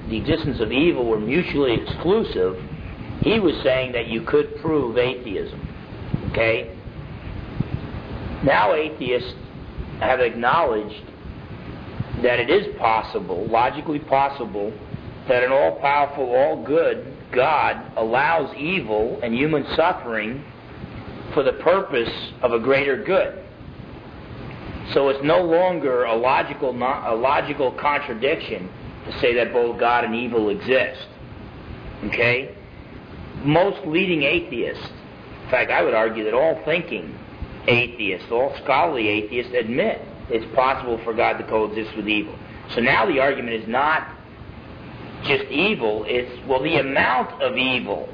the existence of evil were mutually exclusive, he was saying that you could prove atheism. Okay? Now atheists have acknowledged that it is possible, logically possible, that an all-powerful, all-good God allows evil and human suffering for the purpose of a greater good. So it's no longer a logical contradiction to say that both God and evil exist. Okay? Most leading atheists, in fact, I would argue that all thinking atheists, all scholarly atheists admit it's possible for God to coexist with evil. So now the argument is not just evil, it's, well, the amount of evil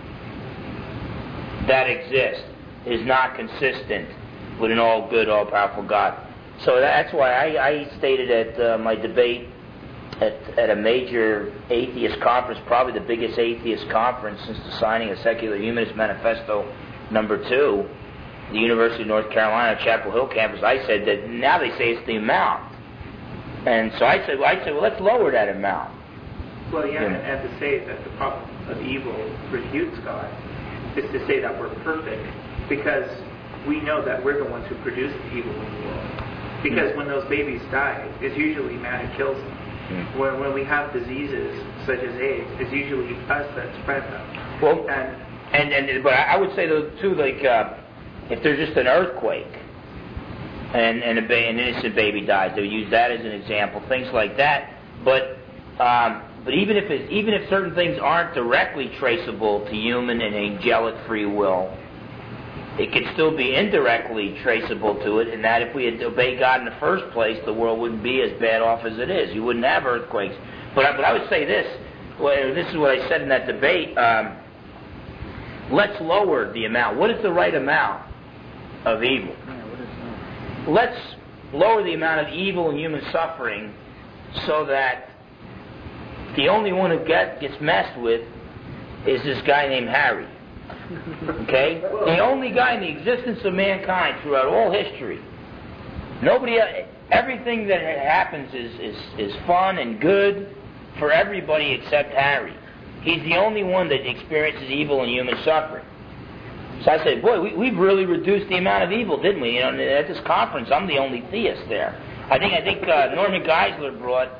that exists is not consistent with an all-good, all-powerful God. So that's why I stated at my debate at a major atheist conference, probably the biggest atheist conference since the signing of Secular Humanist Manifesto #2, the University of North Carolina, Chapel Hill campus. I said that now they say it's the amount. And so I said, well, let's lower that amount. Well, yeah, and to say that the problem of evil refutes God is to say that we're perfect, because we know that we're the ones who produce the evil in the world. Because when those babies die, it's usually man who kills them. When we have diseases such as AIDS, it's usually us that spread them. Well, but I would say though too, like if there's just an earthquake and an innocent baby dies, they'll use that as an example, things like that. But even if certain things aren't directly traceable to human and angelic free will, it could still be indirectly traceable to it, in that if we had obeyed God in the first place, the world wouldn't be as bad off as it is. You wouldn't have earthquakes. But I would say this. Well, this is what I said in that debate. Let's lower the amount. What is the right amount of evil? Let's lower the amount of evil and human suffering so that the only one who gets messed with is this guy named Harry. Okay? The only guy in the existence of mankind throughout all history. Everything that happens is fun and good for everybody except Harry. He's the only one that experiences evil and human suffering. So I said, boy, we've really reduced the amount of evil, didn't we? At this conference, I'm the only theist there. I think Norman Geisler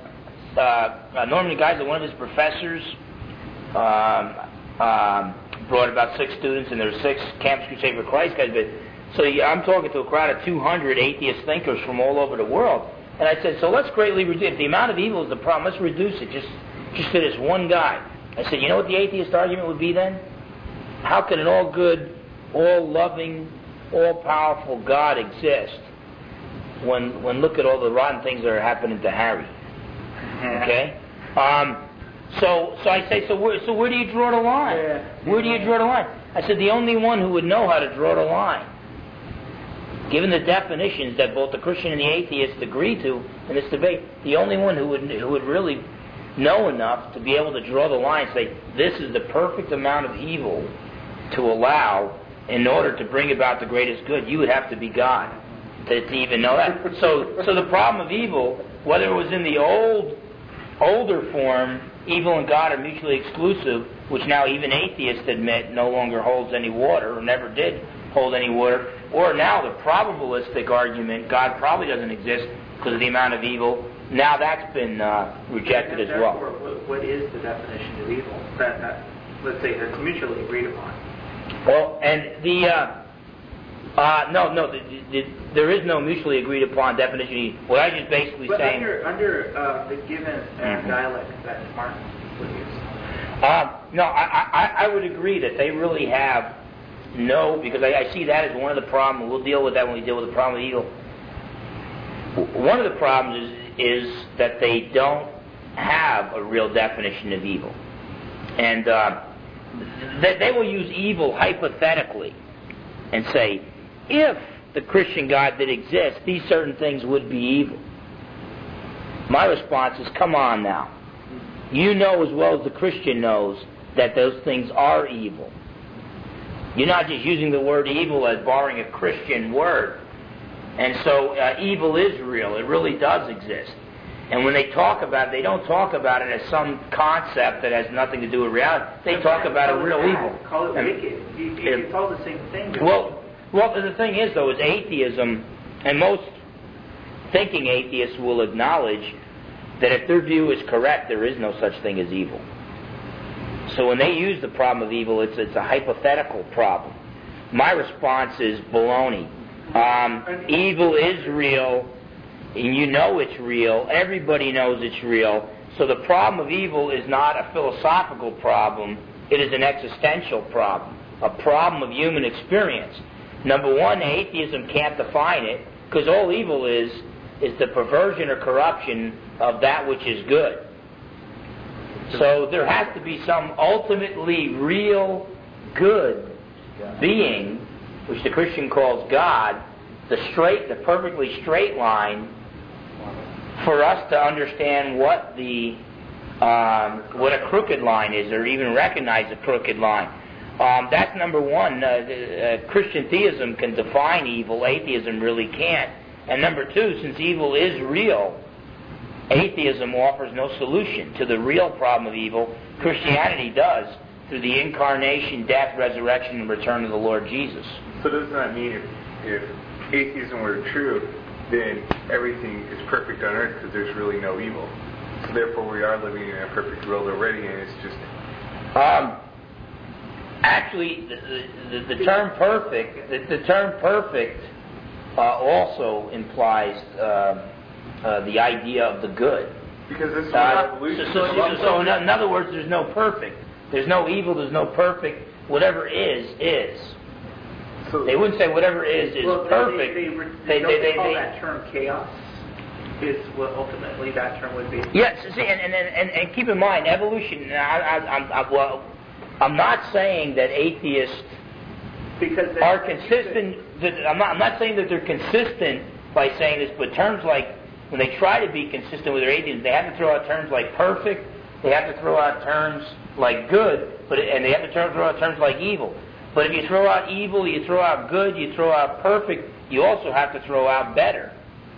one of his professors, brought about 6 students, and there were 6 Campus Crusade for Christ guys. So I'm talking to a crowd of 200 atheist thinkers from all over the world. And I said, so let's greatly reduce. If the amount of evil is the problem, let's reduce it just to this one guy. I said, you know what the atheist argument would be then? How can an all-good, all-loving, all-powerful God exist when look at all the rotten things that are happening to Harry? Okay? So I say, so where do you draw the line? Where do you draw the line? I said, the only one who would know how to draw the line, given the definitions that both the Christian and the atheist agree to in this debate, the only one who would really know enough to be able to draw the line and say, this is the perfect amount of evil to allow in order to bring about the greatest good, you would have to be God to even know that. So the problem of evil, whether it was in the older form, evil and God are mutually exclusive, which now even atheists admit no longer holds any water, or never did hold any water, or now the probabilistic argument, God probably doesn't exist because of the amount of evil, now that's been rejected as well. What is the definition of evil that let's say, that's mutually agreed upon? Well, and there is no mutually agreed upon definition. What I just basically saying. Under the given dialect that Martin would use. No, I would agree that they really have because I see that as one of the problems. We'll deal with that when we deal with the problem of evil. One of the problems is that they don't have a real definition of evil, and they will use evil hypothetically and say, if the Christian God that exists, these certain things would be evil. My response is, come on now. You know as well as the Christian knows that those things are evil. You're not just using the word evil as borrowing a Christian word. And so evil is real. It really does exist. And when they talk about it, they don't talk about it as some concept that has nothing to do with reality. They talk about a real evil. Call it wicked. It's all the same thing. Well, the thing is, though, is atheism, and most thinking atheists will acknowledge that if their view is correct, there is no such thing as evil. So when they use the problem of evil, it's a hypothetical problem. My response is baloney. Evil is real, and you know it's real. Everybody knows it's real. So the problem of evil is not a philosophical problem. It is an existential problem, a problem of human experience. Number one, atheism can't define it, because all evil is the perversion or corruption of that which is good. So there has to be some ultimately real good being, which the Christian calls God, the perfectly straight line, for us to understand what a crooked line is, or even recognize a crooked line. That's number one. Christian theism can define evil. Atheism really can't. And number two, since evil is real, atheism offers no solution to the real problem of evil. Christianity does, through the incarnation, death, resurrection, and return of the Lord Jesus. So does that mean if atheism were true, then everything is perfect on earth because there's really no evil? So therefore we are living in a perfect world already, and it's just... Actually, the term perfect, also implies the idea of the good. Because it's evolution. So in other words, there's no perfect. There's no evil, there's no perfect. Whatever is. So they wouldn't say whatever is perfect. They call that term chaos. Is what ultimately that term would be. Yes, see, and keep in mind, evolution. I'm not saying that atheists are consistent. I'm not saying that they're consistent by saying this, but terms like, when they try to be consistent with their atheism, they have to throw out terms like perfect, they have to throw out terms like good, and they have to throw out terms like evil. But if you throw out evil, you throw out good, you throw out perfect, you also have to throw out better.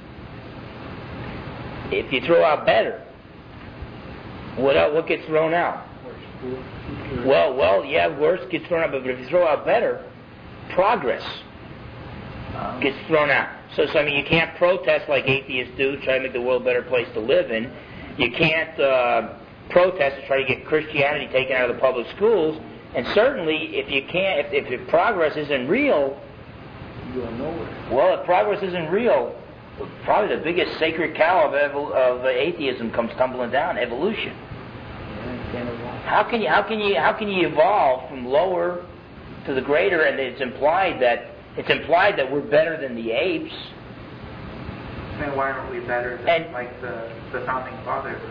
If you throw out better, what gets thrown out? Well, yeah, worse gets thrown out, but if you throw out better, progress gets thrown out. So I mean, you can't protest like atheists do, try to make the world a better place to live in. You can't protest to try to get Christianity taken out of the public schools. And certainly, if progress isn't real, well, if progress isn't real, probably the biggest sacred cow of atheism comes tumbling down: evolution. How can you evolve from lower to the greater? And it's implied that we're better than the apes. Then why aren't we better than like the founding fathers?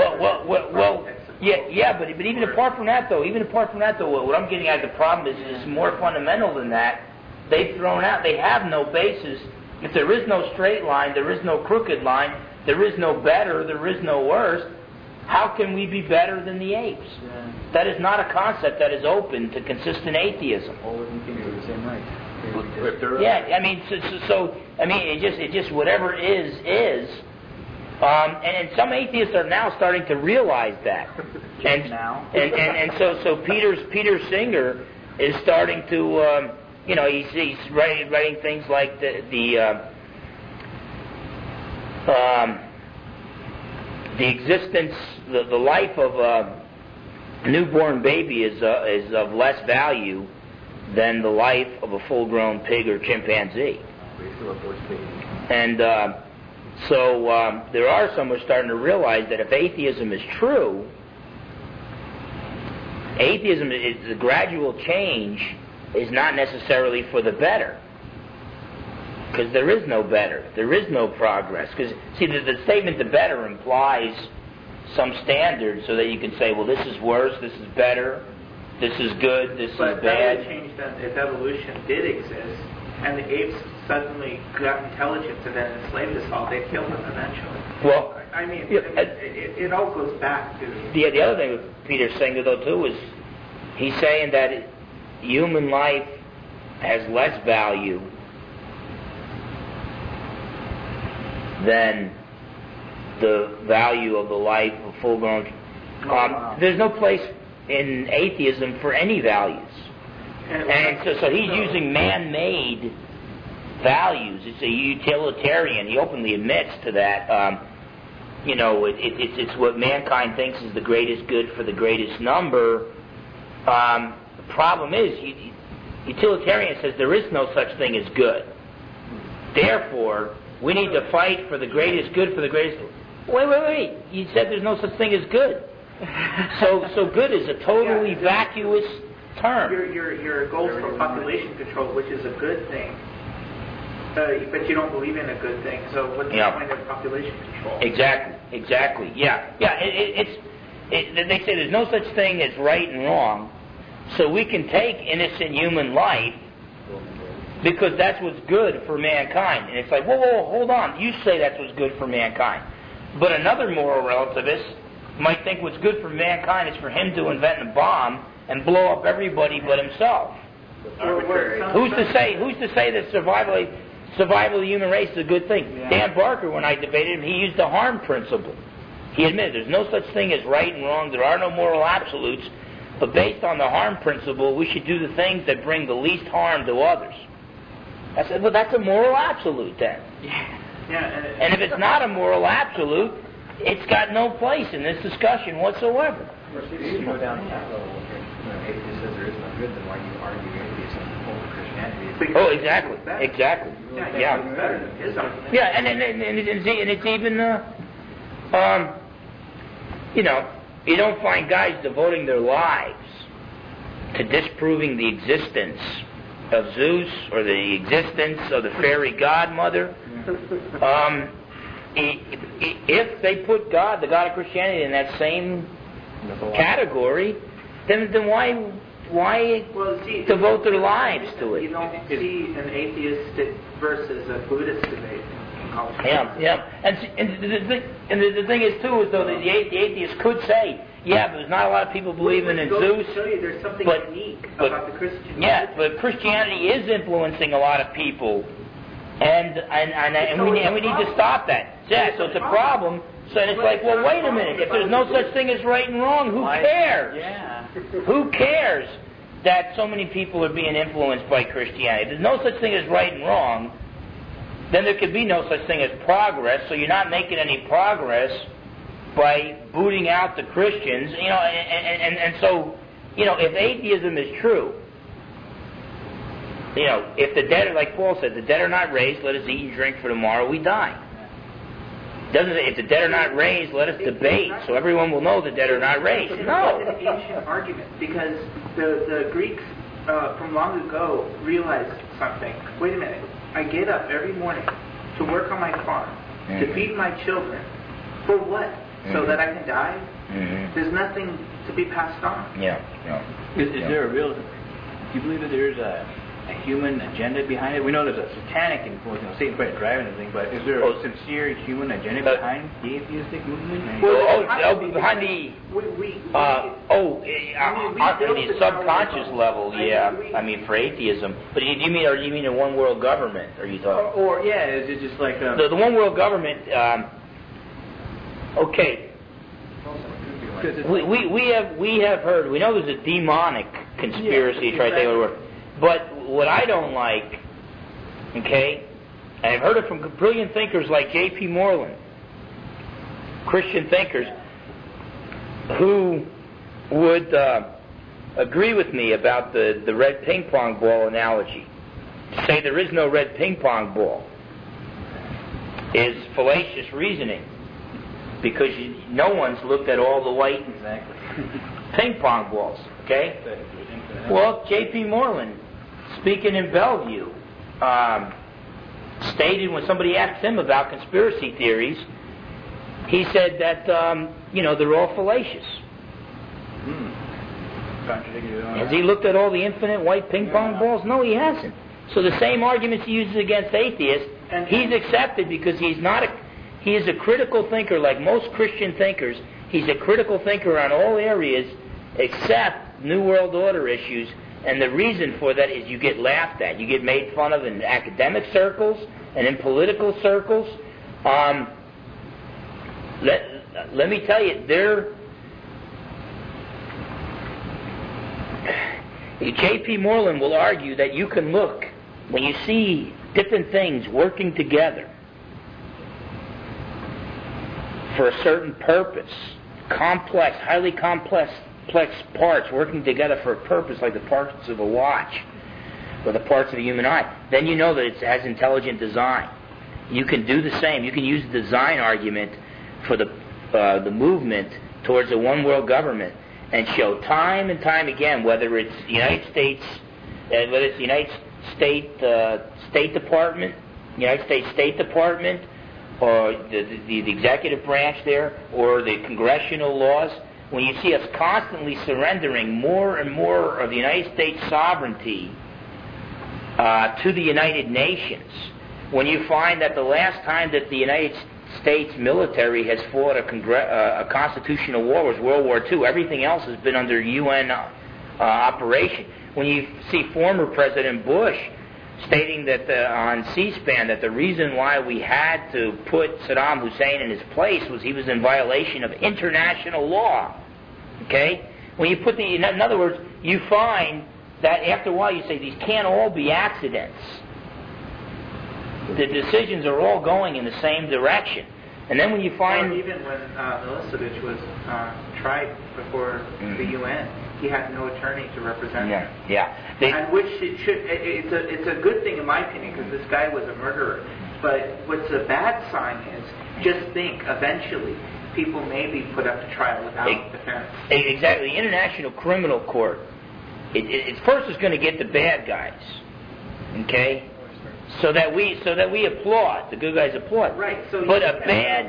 Yeah, but even apart from that, though, what I'm getting at, the problem is more fundamental than that. They have no basis. If there is no straight line, there is no crooked line, there is no better, there is no worse. How can we be better than the apes? Yeah. That is not a concept that is open to consistent atheism. All living things are the same right. Yeah, I mean, it just whatever is. And some atheists are now starting to realize that. And so Peter Singer is starting to, he's writing things like the existence, the life of a newborn baby is of less value than the life of a full-grown pig or chimpanzee. And so there are some who are starting to realize that if atheism is true, atheism is the gradual change is not necessarily for the better. Because there is no better. There is no progress. Because, see, the statement the better implies some standard so that you can say, well, this is worse, this is better, this is good, this is bad. But that would change then if evolution did exist and the apes suddenly got intelligence and then enslaved us all, they'd kill them eventually. Well, I mean, it all goes back to... The other thing with Peter Singer, though, too, is he's saying that human life has less value than the value of the life of full-grown. There's no place in atheism for any values. And so he's using man-made values. It's a utilitarian. He openly admits to that. It's what mankind thinks is the greatest good for the greatest number. The problem is, utilitarian says there is no such thing as good. Therefore, we need to fight for the greatest good for the greatest... Wait. You said there's no such thing as good. So good is a totally vacuous term. Your goals for population control, which is a good thing, but you don't believe in a good thing. So what's the point of population control? Exactly. Yeah. They say there's no such thing as right and wrong. So we can take innocent human life because that's what's good for mankind. And it's like, whoa, hold on. You say that's what's good for mankind. But another moral relativist might think what's good for mankind is for him to invent a bomb and blow up everybody but himself. Who's to say that survival of the human race is a good thing? Yeah. Dan Barker, when I debated him, he used the harm principle. He admitted there's no such thing as right and wrong. There are no moral absolutes. But based on the harm principle, we should do the things that bring the least harm to others. I said, well, that's a moral absolute then. And if it's not a moral absolute, it's got no place in this discussion whatsoever. If you go down that level, atheist says there is no good, then why do you argue atheism over Christianity? Oh, exactly. Yeah, and it's even, you don't find guys devoting their lives to disproving the existence of Zeus or the existence of the fairy godmother. If they put God, the God of Christianity, in that same category, then why devote their lives to it? You don't see an atheistic versus a Buddhist debate. Yeah. And the thing is too, is though the atheist could say, yeah, but there's not a lot of people believing in Zeus. Show you there's something unique about the Christian. Yeah, but Christianity is influencing a lot of people, and we need to stop that. Yeah, so it's a problem. So it's like, well, wait a minute. If there's no such thing as right and wrong, who cares? Yeah. Who cares that so many people are being influenced by Christianity? If there's no such thing as right and wrong, then there could be no such thing as progress. So you're not making any progress by booting out the Christians. And so, if atheism is true, if the dead are, like Paul said, the dead are not raised, let us eat and drink, for tomorrow we die. Doesn't say, if the dead are not raised, let us debate, so everyone will know the dead are not raised. No. It's an ancient argument, because the Greeks from long ago realized something. Wait a minute. I get up every morning to work on my farm, to feed my children. For what? So that I can die? There's nothing to be passed on. Yeah. Is there a real... Do you believe that there's a human agenda behind it? We know there's a satanic influence, Satan's probably driving everything, but is there a sincere human agenda behind the atheistic movement? Behind the... on the subconscious level, for atheism. But do you mean a one world government? Are you talking? Is it just like the one world government? Okay. We have heard. We know there's a demonic conspiracy. Try to take it word. But what I don't like, and I've heard it from brilliant thinkers like J.P. Moreland, Christian thinkers, who would agree with me about the red ping pong ball analogy. To say there is no red ping pong ball is fallacious reasoning, because no one's looked at all the white ping pong balls. Okay? Well, J.P. Moreland, speaking in Bellevue, stated when somebody asked him about conspiracy theories, he said that they're all fallacious. Has he looked at all the infinite white ping pong balls? No, he hasn't. So the same arguments he uses against atheists, he's accepted because he is a critical thinker like most Christian thinkers. He's a critical thinker on all areas except New World Order issues, and the reason for that is you get laughed at. You get made fun of in academic circles and in political circles. let me tell you, J.P. Moreland will argue that you can look, when you see different things working together for a certain purpose, complex, highly complex parts working together for a purpose, like the parts of a watch or the parts of the human eye, then you know that it has intelligent design. You can do the same. You can use the design argument for the movement towards a one-world government and show time and time again, whether it's the United States, State Department, United States State Department, or the executive branch there, or the congressional laws, when you see us constantly surrendering more and more of the United States sovereignty to the United Nations, when you find that the last time that the United States military has fought a constitutional war was World War II, everything else has been under UN operation. When you see former President Bush stating that on C-SPAN that the reason why we had to put Saddam Hussein in his place was he was in violation of international law. Okay? When you put in other words, you find that after a while you say these can't all be accidents. The decisions are all going in the same direction. And then when you find... Or even when Milosevic was tried before the UN, he had no attorney to represent him. And which it's a good thing in my opinion, because this guy was a murderer. But what's a bad sign is, just think, eventually, people may be put up to trial without defense. Exactly. The International Criminal Court, it first is going to get the bad guys. Okay? So that we applaud, the good guys applaud. Right. So but a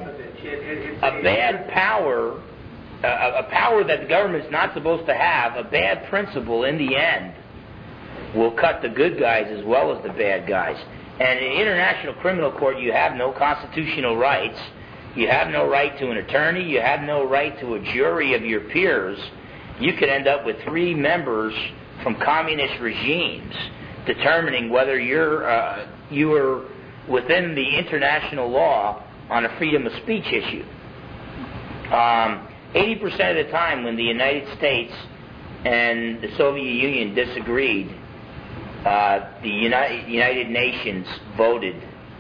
bad power, a power that the government's not supposed to have, a bad principle in the end, will cut the good guys as well as the bad guys. And in the International Criminal Court, you have no constitutional rights. You have no right to an attorney. You have no right to a jury of your peers. You could end up with 3 members from communist regimes determining whether you are within the international law on a freedom of speech issue. 80% of the time when the United States and the Soviet Union disagreed, the United Nations voted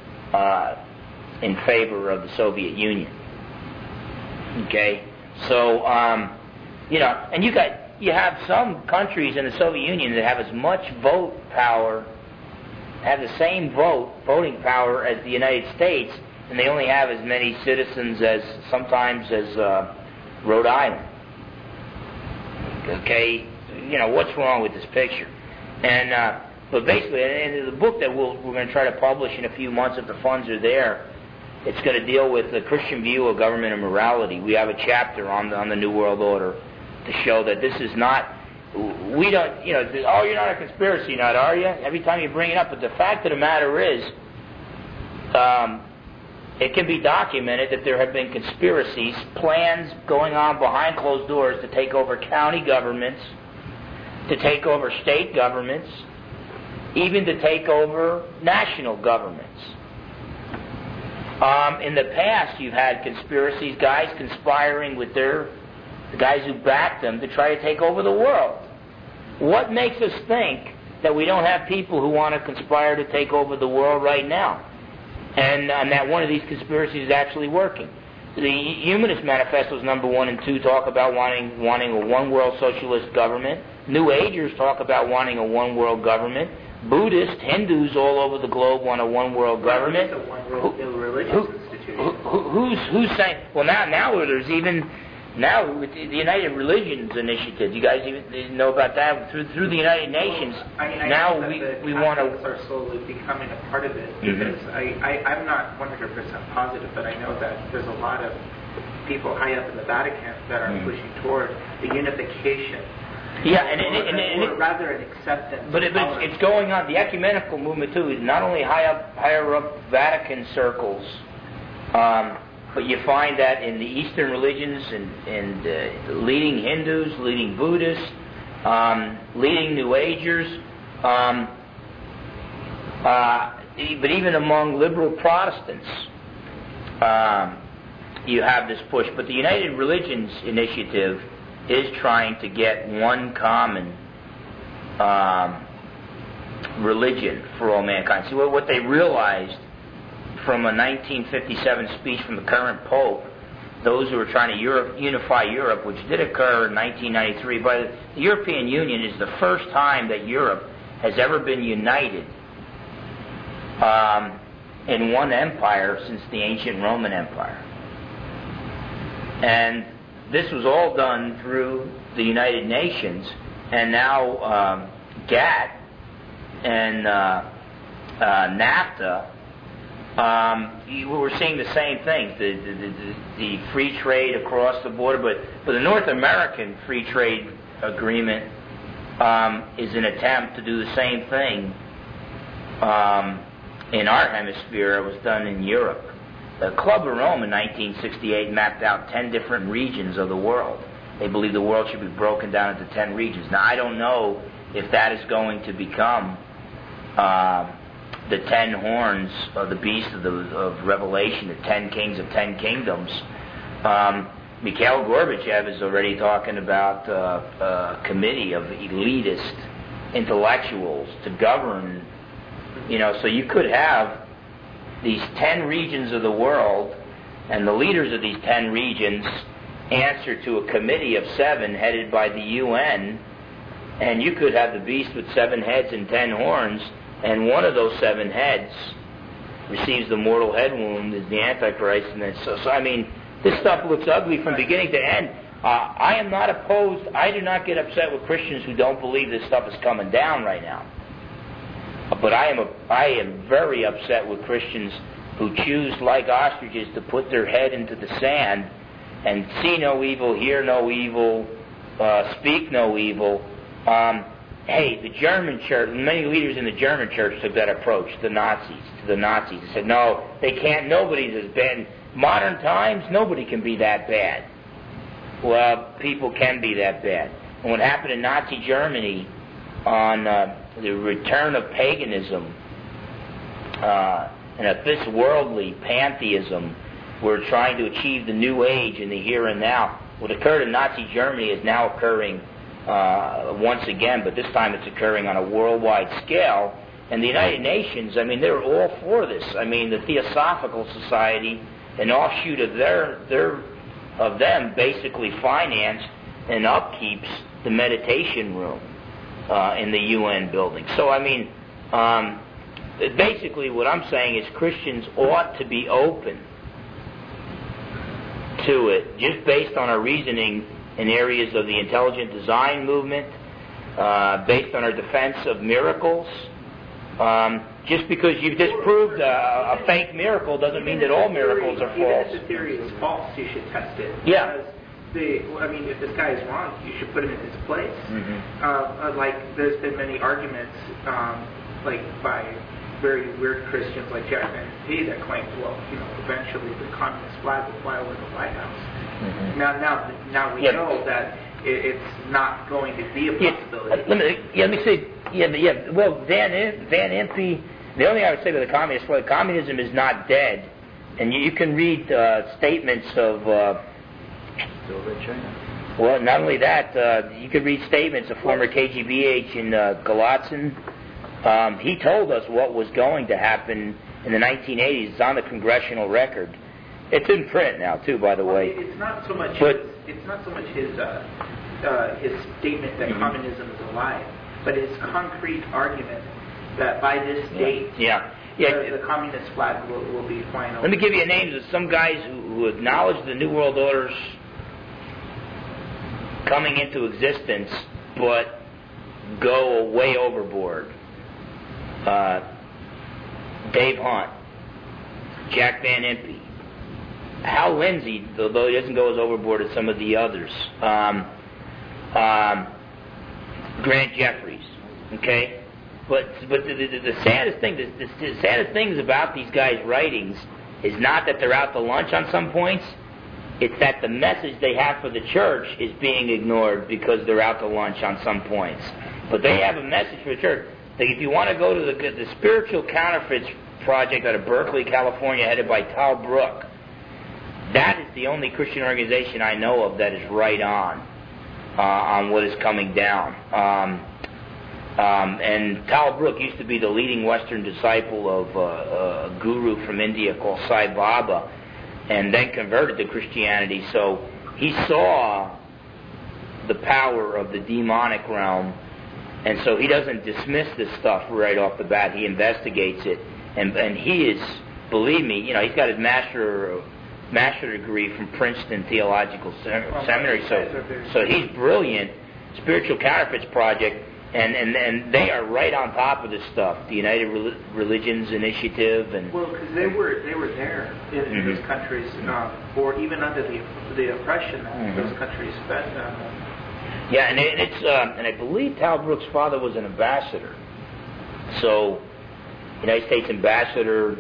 in favor of the Soviet Union. Okay? So, and you have some countries in the Soviet Union that have as much vote power, have the same voting power as the United States, and they only have as many citizens as Rhode Island. Okay, what's wrong with this picture? And but basically, in the book that we're going to try to publish in a few months, if the funds are there, it's going to deal with the Christian view of government and morality. We have a chapter on the New World Order to show that this is not. We don't, oh, you're not a conspiracy nut, are you? Every time you bring it up. But the fact of the matter is, it can be documented that there have been conspiracies, plans going on behind closed doors to take over county governments, to take over state governments, even to take over national governments. In the past, you've had conspiracies, guys conspiring with the guys who backed them to try to take over the world. What makes us think that we don't have people who want to conspire to take over the world right now? And that one of these conspiracies is actually working. The Humanist Manifestos number 1 and 2 talk about wanting a one-world socialist government. New Agers talk about wanting a one-world government. Buddhists, Hindus all over the globe want a one-world government. It's a one-world religious institution. Who's saying? Well, now there's even with the United Religions Initiative. You guys even know about that through the United Nations. I now we want to are slowly becoming a part of it because I'm not 100% positive, but I know that there's a lot of people high up in the Vatican that are pushing toward the unification. Yeah, or rather an acceptance. But it's going on. The ecumenical movement too is not only higher up Vatican circles, but you find that in the Eastern religions and leading Hindus, leading Buddhists, leading New Agers, but even among liberal Protestants, you have this push. But the United Religions Initiative is trying to get one common religion for all mankind. See, what they realized from a 1957 speech from the current Pope, those who were trying to unify Europe, which did occur in 1993, but the European Union is the first time that Europe has ever been united in one empire since the ancient Roman Empire. And this was all done through the United Nations, and now GATT and NAFTA, we're seeing the same things, the free trade across the border, but the North American Free Trade Agreement is an attempt to do the same thing in our hemisphere. It was done in Europe. The Club of Rome in 1968 mapped out 10 different regions of the world. They believe the world should be broken down into 10 regions. Now, I don't know if that is going to become the 10 horns of the beast of Revelation, the 10 kings of 10 kingdoms. Mikhail Gorbachev is already talking about a committee of elitist intellectuals to govern. So you could have these 10 regions of the world, and the leaders of these 10 regions answer to a committee of 7 headed by the UN, and you could have the beast with 7 heads and 10 horns, and one of those 7 heads receives the mortal head wound as the Antichrist. And so I mean, this stuff looks ugly from beginning to end. I am not opposed. I do not get upset with Christians who don't believe this stuff is coming down right now. But I am very upset with Christians who choose, like ostriches, to put their head into the sand and see no evil, hear no evil, speak no evil. Hey, the German church, many leaders in the German church took that approach to the Nazis. They said, no, they can't, nobody's as bad. Modern times, nobody can be that bad. Well, people can be that bad. And what happened in Nazi Germany on the return of paganism and of this worldly pantheism, we're trying to achieve the new age in the here and now. What occurred in Nazi Germany is now occurring once again, but this time it's occurring on a worldwide scale. And the United Nations, I mean, they're all for this. I mean, the Theosophical Society, an offshoot of them, basically financed and upkeeps the meditation room in the UN building. So, I mean, basically what I'm saying is Christians ought to be open to it, just based on our reasoning in areas of the intelligent design movement, based on our defense of miracles. Just because you've disproved a fake miracle doesn't mean that all miracles are false. Even if the theory is false, you should test it. Yeah. Because if this guy is wrong, you should put him in his place. Mm-hmm. Like, there's been many arguments, like by very weird Christians like Jack Van Impe that claim, well, eventually the communist flag will fly over the White House. Mm-hmm. Now we know that it's not going to be a possibility. Let me say, well, Van Impe, the only thing I would say to the communist flag, communism is not dead. And you can read statements of... Well, not only that, you could read statements of former KGB agent Golitsyn. He told us what was going to happen in the 1980s. It's on the congressional record. It's in print now, too, by the way. It's not so much. It's not so much his statement that communism is alive, but his concrete argument that by this date, the communist flag will be flying over. Let me give you names of some guys who acknowledge the New World Order's coming into existence, but go way overboard. Dave Hunt, Jack Van Impe, Hal Lindsey, although he doesn't go as overboard as some of the others. Grant Jeffries, okay? But the saddest thing, the saddest things about these guys' writings is not that they're out to lunch on some points. It's that the message they have for the church is being ignored because they're out to lunch on some points. But they have a message for the church. Like if you want to go to the Spiritual Counterfeits Project out of Berkeley, California, headed by Tal Brook, that is the only Christian organization I know of that is right on what is coming down. And Tal Brooke used to be the leading Western disciple of a guru from India called Sai Baba, and then converted to Christianity. So he saw the power of the demonic realm, and so he doesn't dismiss this stuff right off the bat. He investigates it, and he is, believe me, he's got his master degree from Princeton Theological Seminary. So he's brilliant. Spiritual Counterfeits Project. And they are right on top of this stuff. The United Religions Initiative, and because they were there in these countries, or even under the oppression that those countries spent. Yeah, and and I believe Tal Brooke's father was an ambassador, so United States ambassador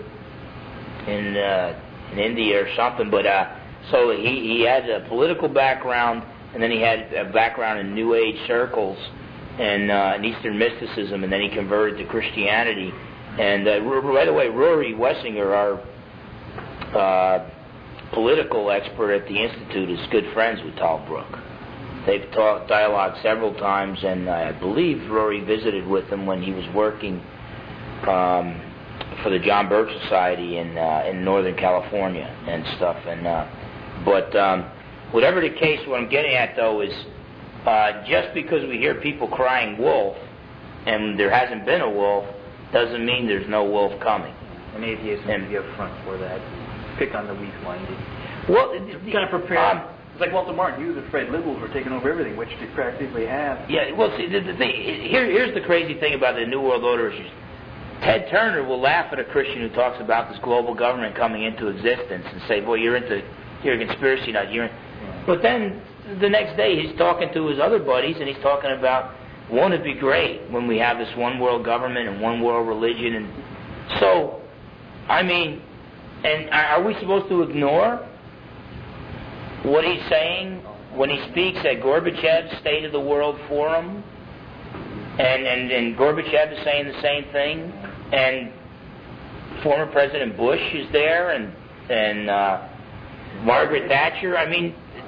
in India or something. But so he had a political background, and then he had a background in New Age circles and Eastern mysticism, and then he converted to Christianity. And by the way, Rory Wessinger, our political expert at the Institute, is good friends with Tal Brooke. They've dialogued several times, and I believe Rory visited with him when he was working for the John Birch Society in Northern California and stuff. And but whatever the case, what I'm getting at though is, just because we hear people crying wolf, and there hasn't been a wolf, doesn't mean there's no wolf coming. And atheists need to be up front for that. Pick on the weak-minded. Well, kind of prepare. It's like Walter Martin. He was afraid liberals were taking over everything, which they practically have. Yeah. Well, see, the thing here's the crazy thing about the New World Order issues. Ted Turner will laugh at a Christian who talks about this global government coming into existence and say, "Boy, you're a conspiracy nut." But then the next day he's talking to his other buddies and he's talking about, won't it be great when we have this one world government and one world religion? And so, I mean, and are we supposed to ignore what he's saying when he speaks at Gorbachev's State of the World Forum? And Gorbachev is saying the same thing, and former President Bush is there, and Margaret Thatcher. I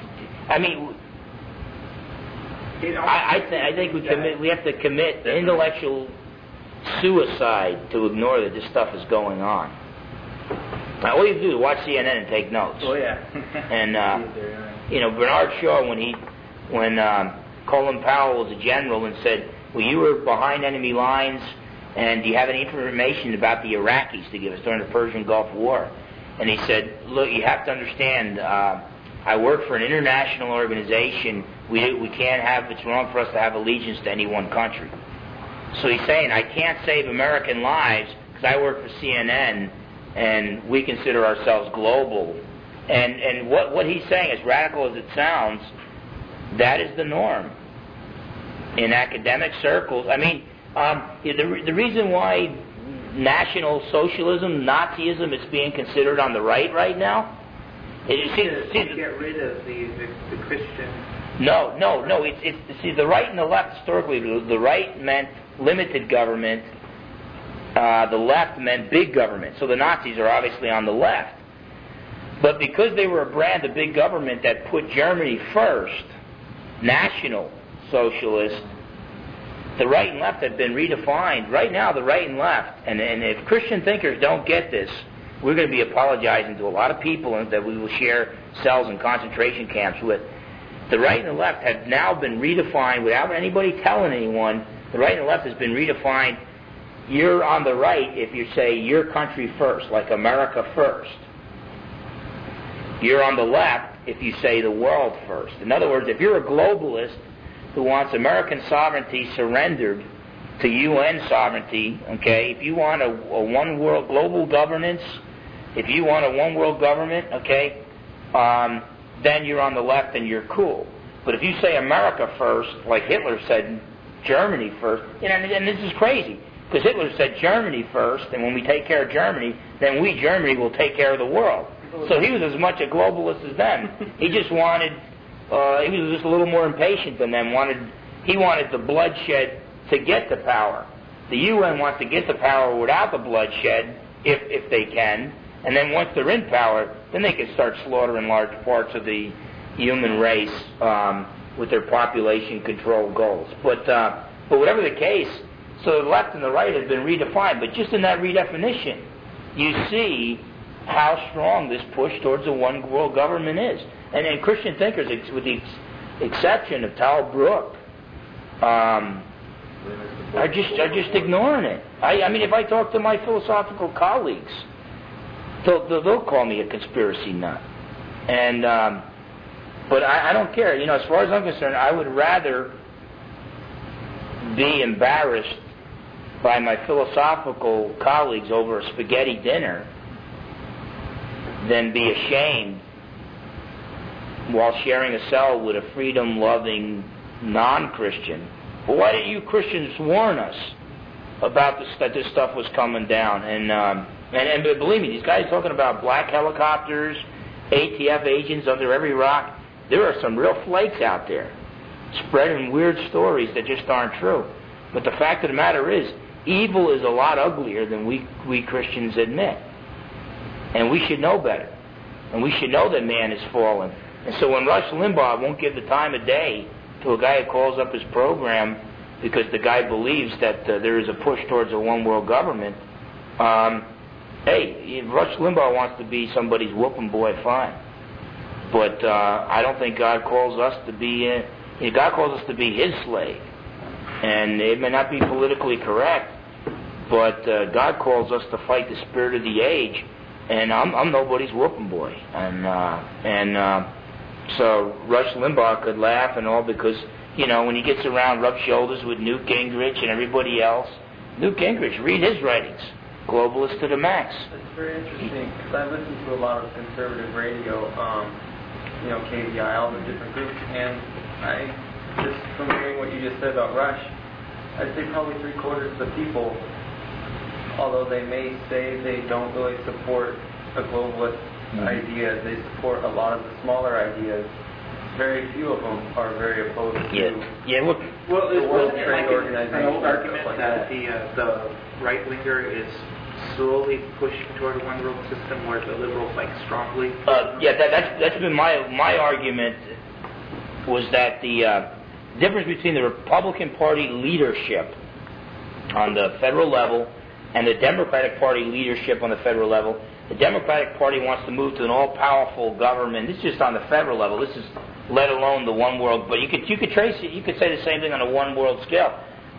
think we have to commit intellectual suicide to ignore that this stuff is going on. Now, all you have to do is watch CNN and take notes. Oh yeah. And Bernard Shaw, when Colin Powell was a general and said, "Well, you were behind enemy lines, and do you have any information about the Iraqis to give us during the Persian Gulf War?" And he said, "Look, you have to understand. I work for an international organization. We can't have. It's wrong for us to have allegiance to any one country." So he's saying, I can't save American lives because I work for CNN and we consider ourselves global. And what he's saying, as radical as it sounds, that is the norm in academic circles. I mean, the reason why National Socialism, Nazism is being considered on the right now. Get rid of the Christian. No. It's the right and the left historically. The right meant limited government. The left meant big government. So the Nazis are obviously on the left. But because they were a brand of big government that put Germany first, National Socialist, the right and left have been redefined. Right now, the right and left, and if Christian thinkers don't get this, we're going to be apologizing to a lot of people that we will share cells and concentration camps with. The right and the left have now been redefined without anybody telling anyone. The right and the left has been redefined. You're on the right if you say your country first, like America first. You're on the left if you say the world first. In other words, if you're a globalist who wants American sovereignty surrendered to UN sovereignty, okay, if you want a one world global governance, if you want a one world government, okay, then you're on the left and you're cool. But if you say America first, like Hitler said Germany first, and this is crazy, because Hitler said Germany first, and when we take care of Germany, then we, Germany, will take care of the world. So he was as much a globalist as them. He just wanted, he was just a little more impatient than them. He wanted the bloodshed to get the power. The UN wants to get the power without the bloodshed, if they can, And then once they're in power, then they can start slaughtering large parts of the human race with their population control goals. But whatever the case, so the left and the right have been redefined. But just in that redefinition, you see how strong this push towards a one world government is. And Christian thinkers, with the exception of Tal Brook, are just ignoring it. I mean, if I talk to my philosophical colleagues, they'll call me a conspiracy nut. And but I don't care. You know, as far as I'm concerned, I would rather be embarrassed by my philosophical colleagues over a spaghetti dinner than be ashamed while sharing a cell with a freedom-loving non-Christian. Well, why didn't you Christians warn us about that this stuff was coming down? And believe me, these guys talking about black helicopters, ATF agents under every rock. There are some real flakes out there spreading weird stories that just aren't true. But the fact of the matter is, evil is a lot uglier than we Christians admit. And we should know better. And we should know that man is fallen. And so when Rush Limbaugh won't give the time of day to a guy who calls up his program because the guy believes that there is a push towards a one-world government, hey, if Rush Limbaugh wants to be somebody's whooping boy, fine. But I don't think God calls us to be God calls us to be His slave. And it may not be politically correct, but God calls us to fight the spirit of the age. And I'm nobody's whooping boy. So Rush Limbaugh could laugh and all because, you know, when he gets around, rub shoulders with Newt Gingrich and everybody else. Newt Gingrich, read his writings. Globalist to the max. It's very interesting because I listen to a lot of conservative radio, you know, KVI, all the different groups, and I just, from hearing what you just said about Rush, I'd say probably 3/4 of the people, although they may say they don't really support a globalist idea, they support a lot of the smaller ideas. Very few of them are very opposed to look. Well, the World wasn't it Trade like Organization. an old argument like that the right-winger is slowly pushing toward a one-world system where the liberals like strongly? That's been my argument, was that the difference between the Republican Party leadership on the federal level and the Democratic Party leadership on the federal level. The Democratic Party wants to move to an all-powerful government. This is just on the federal level. This is let alone the one world. But you could trace it. You could say the same thing on a one world scale.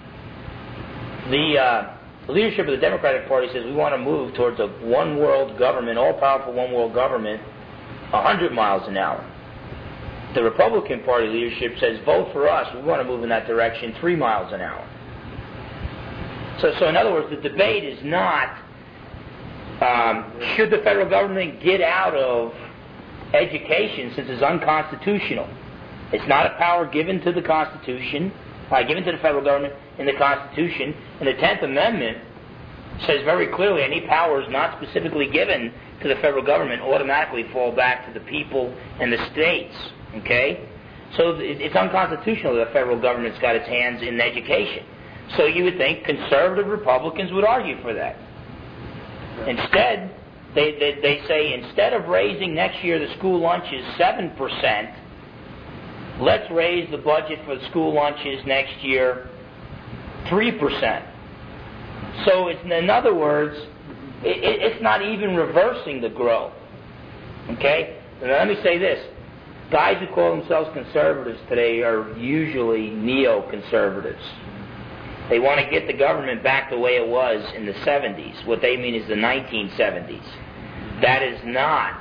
The leadership of the Democratic Party says we want to move towards a one world government, all-powerful one world government, 100 miles an hour. The Republican Party leadership says vote for us. We want to move in that direction, 3 miles an hour. So in other words, the debate is not should the federal government get out of education since it's unconstitutional. It's not a power given to the Constitution, given to the federal government in the Constitution. And the 10th Amendment says very clearly any powers not specifically given to the federal government automatically fall back to the people and the states. Okay? So it's unconstitutional that the federal government's got its hands in education. So you would think conservative Republicans would argue for that. Instead, they say instead of raising next year the school lunches 7%, let's raise the budget for the school lunches next year 3%. So in other words, it's not even reversing the growth. Okay? And let me say this. Guys who call themselves conservatives today are usually neo-conservatives. They want to get the government back the way it was in the 70s. What they mean is the 1970s. That is not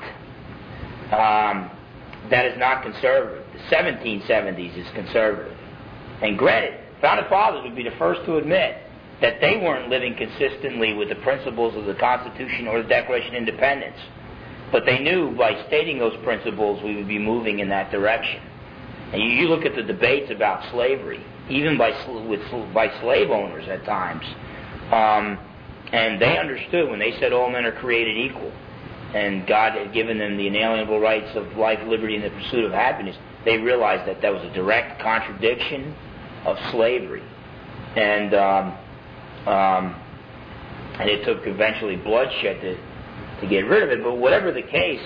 conservative. The 1770s is conservative. And granted, Founding Fathers would be the first to admit that they weren't living consistently with the principles of the Constitution or the Declaration of Independence. But they knew by stating those principles we would be moving in that direction. And you look at the debates about slavery, even by slave owners at times, and they understood when they said all men are created equal, and God had given them the inalienable rights of life, liberty, and the pursuit of happiness. They realized that that was a direct contradiction of slavery, and it took eventually bloodshed to get rid of it. But whatever the case,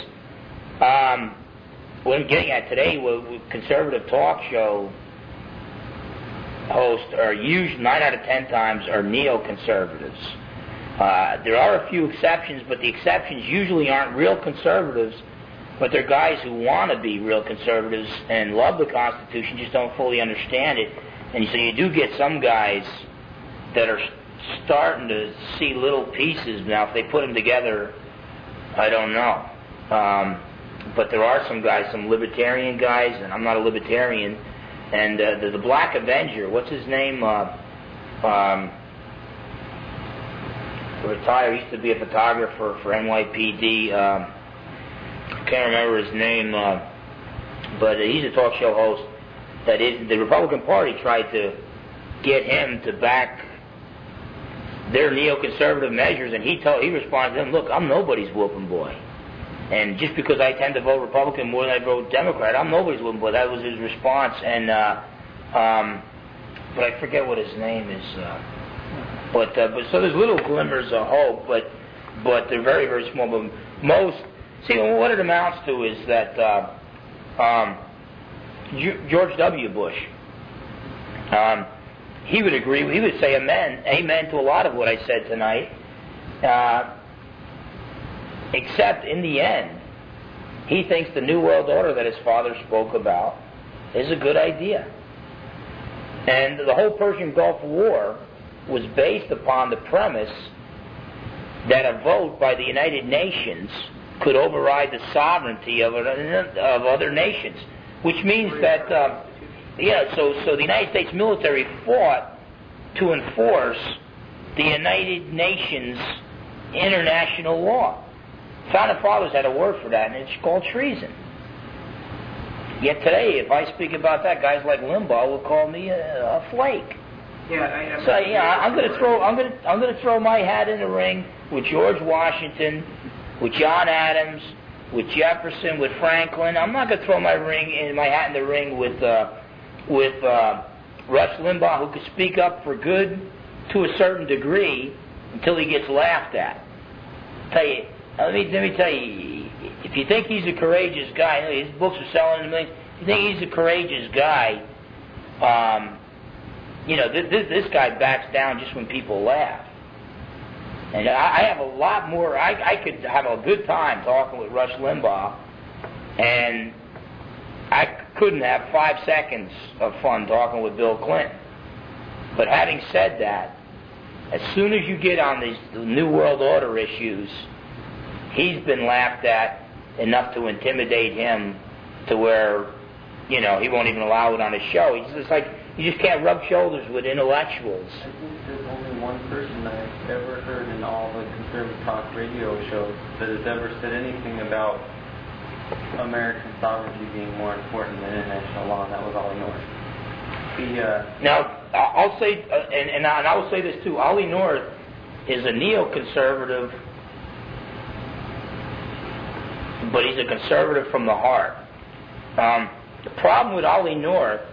what I'm getting at today, with conservative talk show hosts are usually 9 out of 10 times are neoconservatives. There are a few exceptions, but the exceptions usually aren't real conservatives, but they're guys who want to be real conservatives and love the Constitution, just don't fully understand it. And so you do get some guys that are starting to see little pieces. Now, if they put them together, I don't know. But there are some guys, some libertarian guys, and I'm not a libertarian. And the Black Avenger, what's his name? Retired, used to be a photographer for NYPD. I can't remember his name, but he's a talk show host. That is, the Republican Party tried to get him to back their neoconservative measures, and he responded to them, "Look, I'm nobody's whooping boy. And just because I tend to vote Republican more than I vote Democrat, I'm nobody's whooping boy." That was his response. And but I forget what his name is. But so there's little glimmers of hope, but they're very, very small. But what it amounts to is that George W. Bush, he would agree. He would say amen to a lot of what I said tonight. Except in the end, he thinks the New World Order that his father spoke about is a good idea. And the whole Persian Gulf War was based upon the premise that a vote by the United Nations could override the sovereignty of other nations, which means that so the United States military fought to enforce the United Nations international law. Founding Fathers had a word for that, and it's called treason. Yet today, if I speak about that, guys like Limbaugh will call me a flake. I'm going to throw my hat in the ring with George Washington, with John Adams, with Jefferson, with Franklin. I'm not going to throw my hat in the ring with Rush Limbaugh, who could speak up for good to a certain degree until he gets laughed at. Let me tell you, if you think he's a courageous guy, his books are selling in the millions. If you think he's a courageous guy, this guy backs down just when people laugh. And I have a lot more. I could have a good time talking with Rush Limbaugh, and I couldn't have 5 seconds of fun talking with Bill Clinton. But having said that, as soon as you get on these New World Order issues, he's been laughed at enough to intimidate him to where, he won't even allow it on his show. It's like you just can't rub shoulders with intellectuals. I think there's only one person I've ever heard in all the conservative talk radio shows that has ever said anything about American sovereignty being more important than international law, and that was Ollie North. Now, I'll say, and I will say this too, Ollie North is a neoconservative, but he's a conservative from the heart. The problem with Ollie North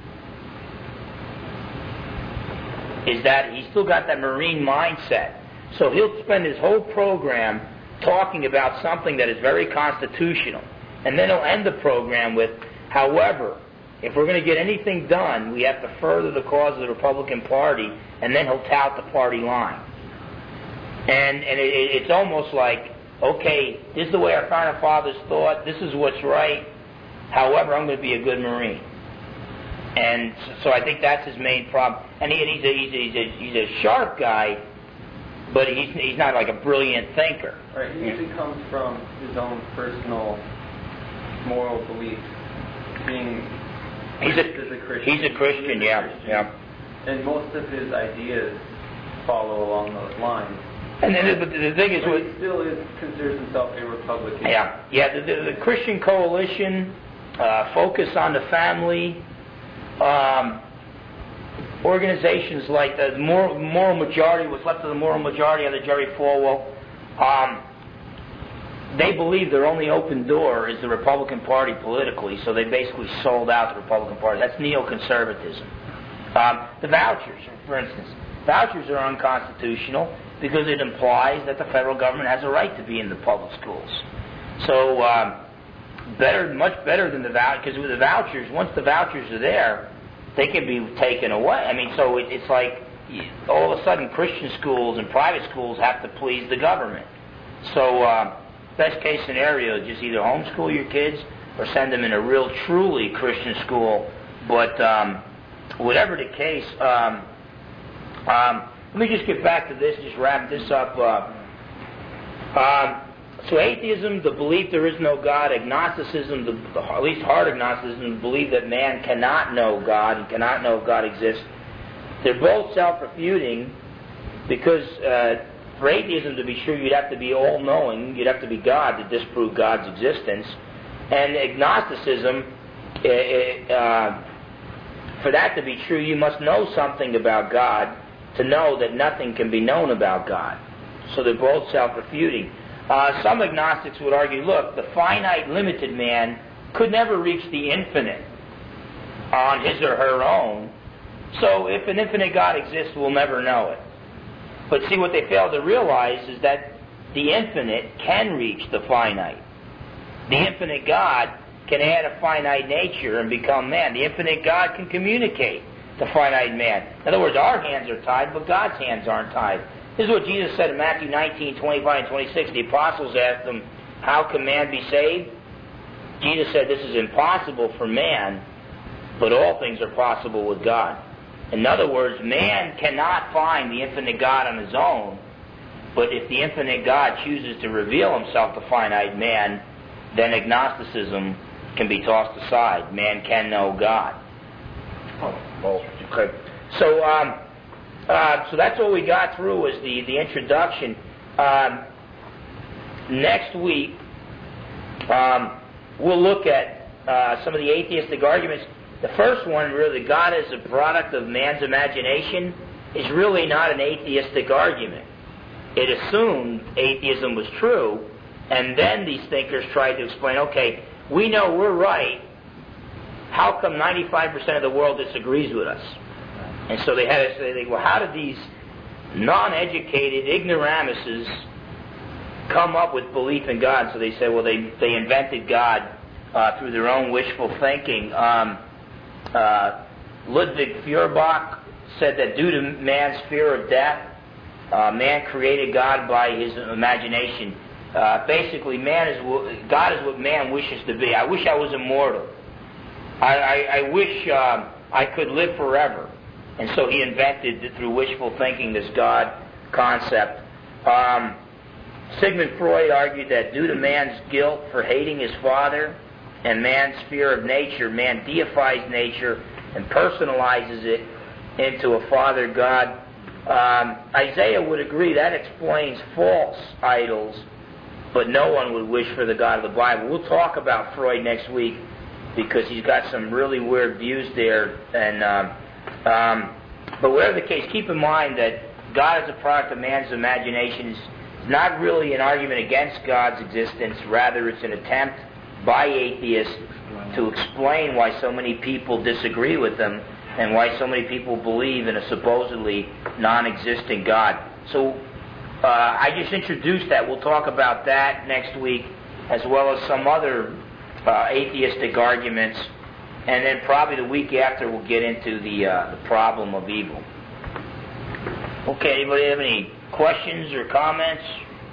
is that he's still got that Marine mindset. So he'll spend his whole program talking about something that is very constitutional. And then he'll end the program with, however, if we're going to get anything done, we have to further the cause of the Republican Party, and then he'll tout the party line. And it's almost like, okay, this is the way our founding fathers thought, this is what's right, however, I'm going to be a good Marine. And so I think that's his main problem. And he's a sharp guy, but he's not like a brilliant thinker. Right, he usually comes from his own personal moral beliefs. He's a Christian, yeah. And most of his ideas follow along those lines. And then the thing is, he still considers himself a Republican. Yeah. The Christian Coalition, Focus on the Family, organizations like the Moral Majority, what's left of the Moral Majority under Jerry Falwell, they believe their only open door is the Republican Party politically, so they basically sold out the Republican Party. That's neoconservatism. The vouchers, for instance. Vouchers are unconstitutional. because it implies that the federal government has a right to be in the public schools. So much better than the vouchers, because with the vouchers, once the vouchers are there, they can be taken away. I mean, so it's like all of a sudden Christian schools and private schools have to please the government. So best case scenario is just either homeschool your kids or send them in a real, truly Christian school. But whatever the case, let me just get back to this, just wrap this up. So atheism, the belief there is no God. Agnosticism, the at least hard agnosticism, the belief that man cannot know God and cannot know if God exists. They're both self-refuting because for atheism to be true, you'd have to be all-knowing. You'd have to be God to disprove God's existence. And agnosticism, for that to be true, you must know something about God to know that nothing can be known about God. So they're both self-refuting. Some agnostics would argue, look, the finite, limited man could never reach the infinite on his or her own. So if an infinite God exists, we'll never know it. But see, what they fail to realize is that the infinite can reach the finite. The infinite God can add a finite nature and become man. The infinite God can communicate to finite man. In other words, our hands are tied, but God's hands aren't tied. This is what Jesus said in Matthew 19:25 and 26. The apostles asked him, how can man be saved? Jesus said, this is impossible for man, but all things are possible with God. In other words, man cannot find the infinite God on his own, but if the infinite God chooses to reveal himself to finite man, then agnosticism can be tossed aside. Man can know God. Okay. So that's what we got through was the introduction. Next week, we'll look at some of the atheistic arguments. The first one, really, God is a product of man's imagination, is really not an atheistic argument. It assumed atheism was true, and then these thinkers tried to explain, okay, we know we're right. How come 95% of the world disagrees with us? And so they had to say, well, how did these non-educated ignoramuses come up with belief in God? So they said, well, they invented God through their own wishful thinking. Ludwig Feuerbach said that due to man's fear of death, man created God by his imagination. Basically, God is what man wishes to be. I wish I was immortal. I wish I could live forever. And so he invented, through wishful thinking, this God concept. Sigmund Freud argued that due to man's guilt for hating his father and man's fear of nature, man deifies nature and personalizes it into a father God. Isaiah would agree that explains false idols, but no one would wish for the God of the Bible. We'll talk about Freud next week because he's got some really weird views there. But whatever the case, keep in mind that God is a product of man's imagination. It's not really an argument against God's existence. Rather, it's an attempt by atheists to explain why so many people disagree with them and why so many people believe in a supposedly non-existent God. So I just introduced that. We'll talk about that next week, as well as some other atheistic arguments. And then probably the week after we'll get into the problem of evil. Okay, anybody have any questions or comments?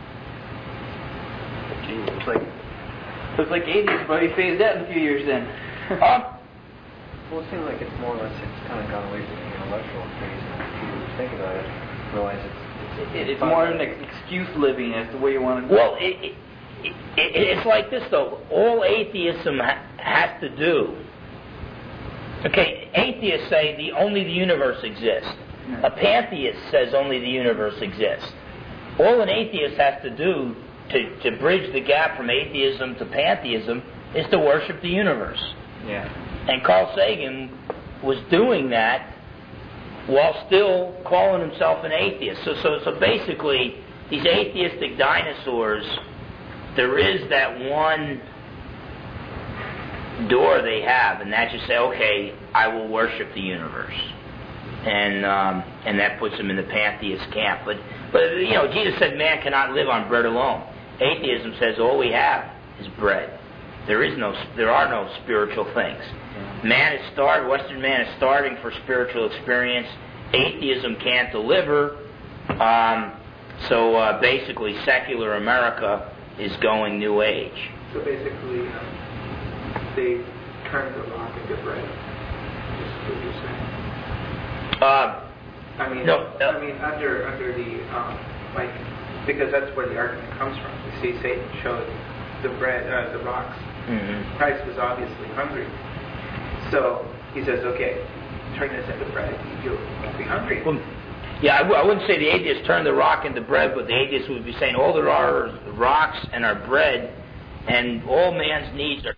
Looks like atheists probably phased out in a few years then. Well, it seems like it's more or less it's kind of gone away from the intellectual phase. If you think about it, realize it's more an excuse living as the way you want to go. Well, it's like this though. All atheism has to do. Okay, atheists say only the universe exists. A pantheist says only the universe exists. All an atheist has to do to bridge the gap from atheism to pantheism is to worship the universe. Yeah. And Carl Sagan was doing that while still calling himself an atheist. So basically, these atheistic dinosaurs, there is that one door they have, and that's just say, okay, I will worship the universe. and that puts them in the pantheist camp. But Jesus said man cannot live on bread alone. Atheism says all we have is bread. There are no spiritual things. Man is starved. Western man is starving for spiritual experience. Atheism can't deliver. So basically, secular America is going New Age. So basically, they turned the rock into bread. Just what you're saying. Under the because that's where the argument comes from. You see, Satan showed the bread, the rocks. Mm-hmm. Christ was obviously hungry, so he says, "Okay, turn this into bread. You won't be hungry." Well, yeah, I wouldn't say the atheists turn the rock into bread, but the atheists would be saying all there are rocks and are bread, and all man's needs are